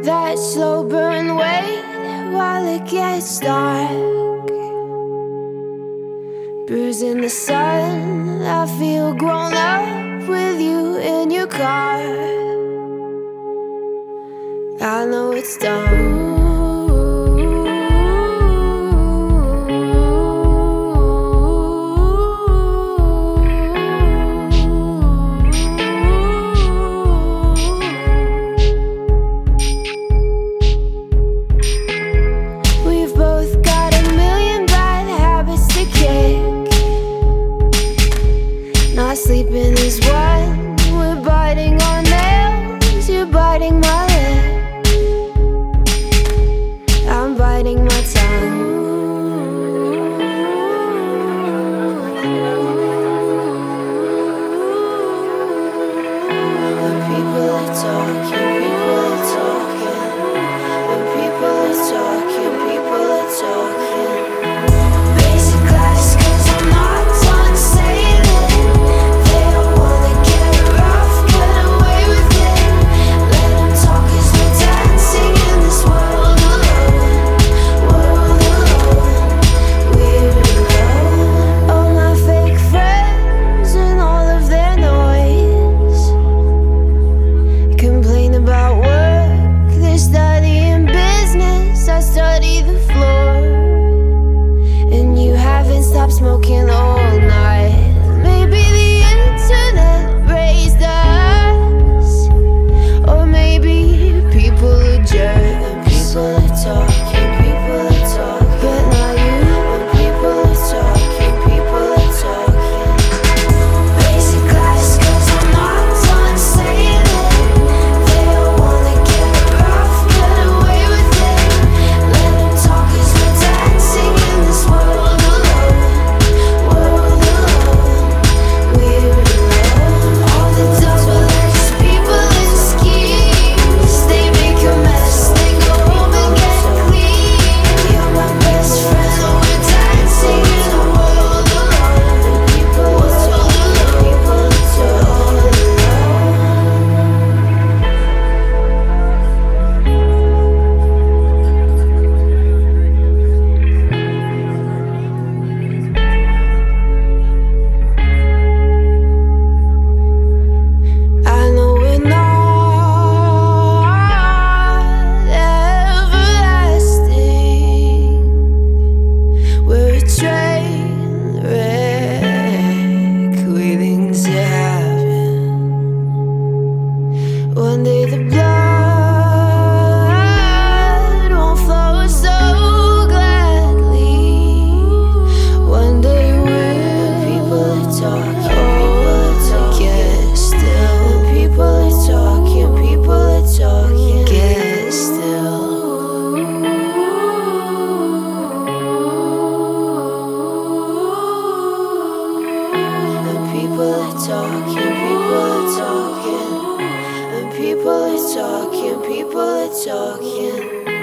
that slow burn wait while it gets dark. Bruising the sun, I feel grown up with you in your car. I know it's dumb. Not sleeping is what we're biting our nails. You're biting my lip, I'm biting my tongue. When people are talking, people are talking. When people are talking, people are talking. Basic class, 'cause I'm not done saying it. Stop smoking all night. Maybe the internet raised us, or maybe people are jerks. People are talking, people are talking, but not you. When people are talking, people are talking. Basic class, 'cause I'm not done saying it. They all wanna get rough, get away with it. Let them talk, 'cause we're dancing in this world alone. One day the blood won't flow so gladly. One day we'll. People are talking, people are talking. Get still. People are talking, people are talking. Get still. People are talking, people are talking. People are talking, people are talking.